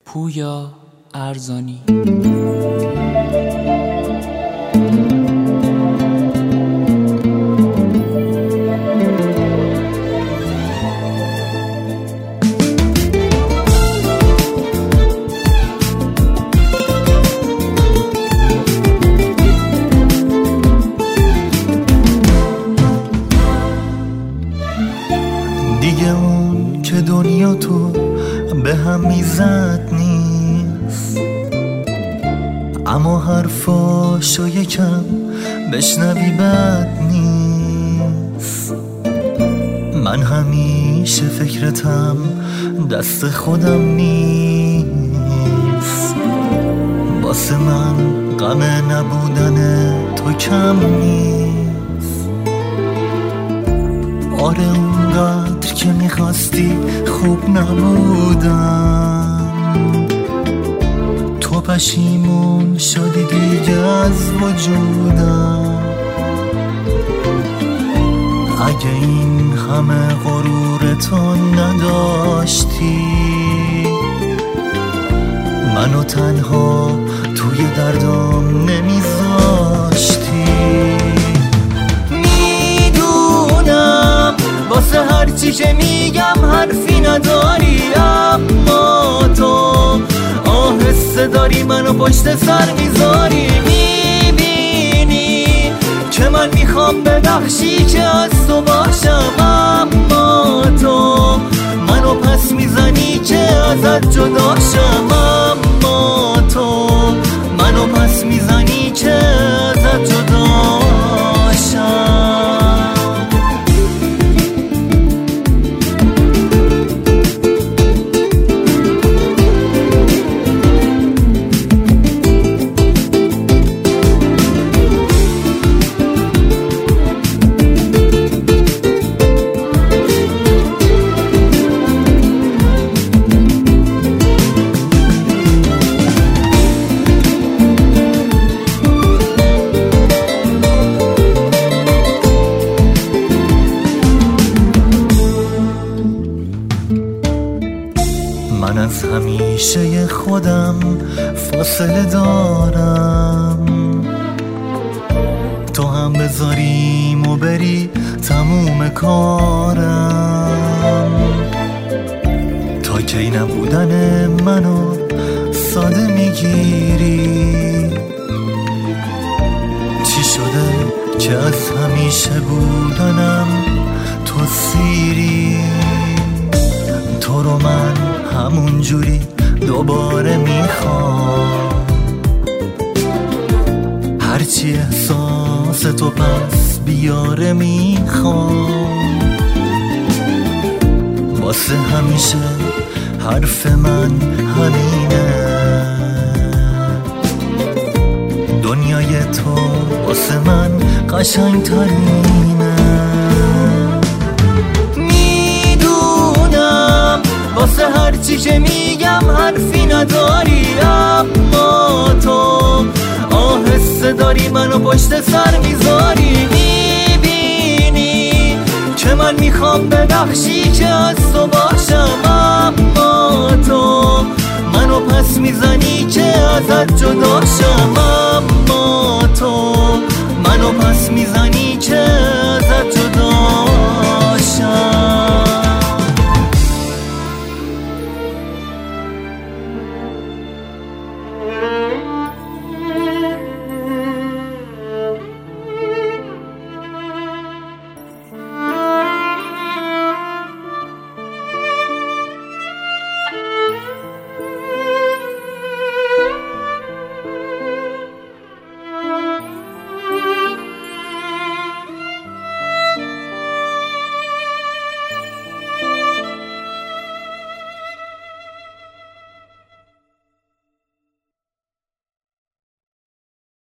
پویا ارزانی. دیگه اون که دنیا تو به هم میزد نیست، اما حرفاشو یکم بشنوی بد نیست. من همیشه فکرتم دست خودم نیست، واسه من غم نبودن تو کم نیست. آره اونقدر که میخواستی خوب نبودم، تو پشیمون شدی دیگه از وجودم. اگه این همه غرور تو نداشتی، منو تنها توی دردام نمیذاشتی. میدونم واسه هرچی که میگم حرفی نداری، اما تو آهسته داری منو پشت سر میذاری. میبینی که من میخوام ببخشی که از تو باشم، اما تو منو پس میزنی که ازت جداشم. اما تو منو پس میزنی که ازت جداشم. من از همیشه خودم فاصله دارم، تو هم بذاریم و بری تموم کارم. تا کی نبودن منو ساده میگیری؟ چی شده که از همیشه بودنم تو سیری؟ تو رو من همون جوری دوباره میخوام، هرچی احساس تو پس بیاره میخوام. واسه همیشه حرف من همینه، دنیای تو واسه من قشنگ ترینه. واسه هرچی که میگم حرفی نداری، اما تو آهسته داری منو پشت سر میذاری. میبینی که من میخوام ببخشی که از تو باشم، اما تو منو پس میزنی که ازت جداشم. اما تو منو پس میزنی